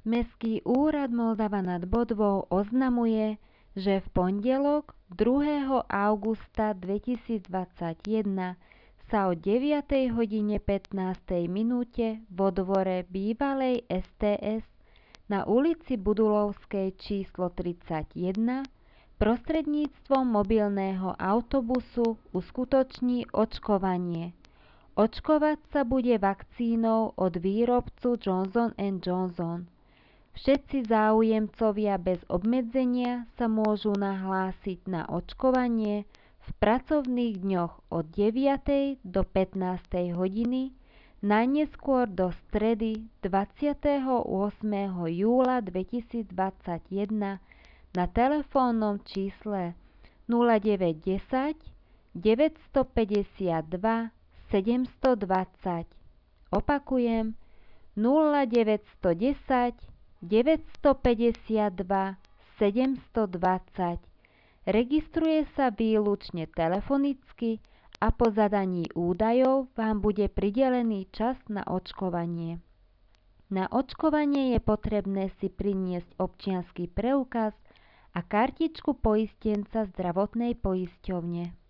Mestský úrad Moldava nad Bodvou oznamuje, že v pondelok 2. augusta 2021 sa o 9:15 vo dvore bývalej STS na ulici Budulovskej číslo 31 prostredníctvom mobilného autobusu uskutoční očkovanie. Očkovať sa bude vakcínou od výrobcu Johnson & Johnson. Všetci záujemcovia bez obmedzenia sa môžu nahlásiť na očkovanie v pracovných dňoch od 9. do 15. hodiny, najneskôr do stredy 28. júla 2021 na telefónnom čísle 0910 952 720. Opakujem 0910 952 720. Registruje sa výlučne telefonicky a po zadaní údajov vám bude pridelený čas na očkovanie. Na očkovanie je potrebné si priniesť občiansky preukaz a kartičku poistenca zdravotnej poisťovne.